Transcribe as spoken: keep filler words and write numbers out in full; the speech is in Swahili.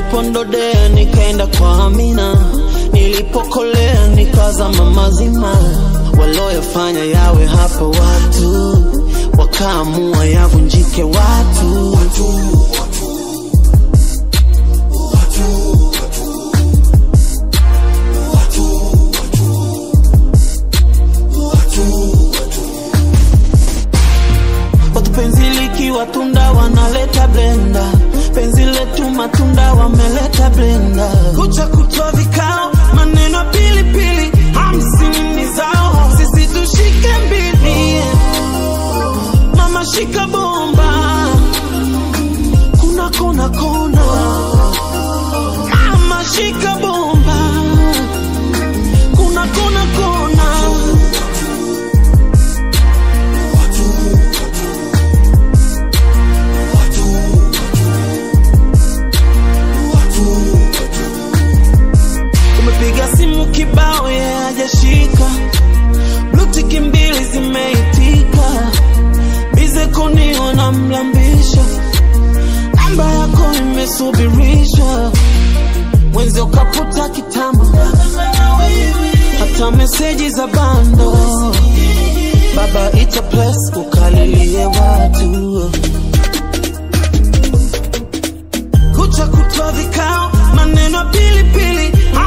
Nilipondodea nikaenda kwa Amina, nilipokolea nikazama mazima. Waloyafanya yawe hapo watu, wakaamua yavunjike watu, watu. Penzi likiwa tunda wanaleta blender, penzi letu matunda wameleta blender. Kucha kutoa vikao, maneno pili pili, hamsini zao, sisi tushike mbili. Mama shika bomba, kuna kona kona. Mama shika bomba, kuna kona kona. Simu kibao ya hajashika, Bluetooth mbili zimeitika, bize kuniona mlambisha, namba yako imesubirisha. Mwenzi ukaputa kitama, hata meseji za bando. Baba ita plus ukalilie watu. Kucha kutoa vikao, maneno pili pili,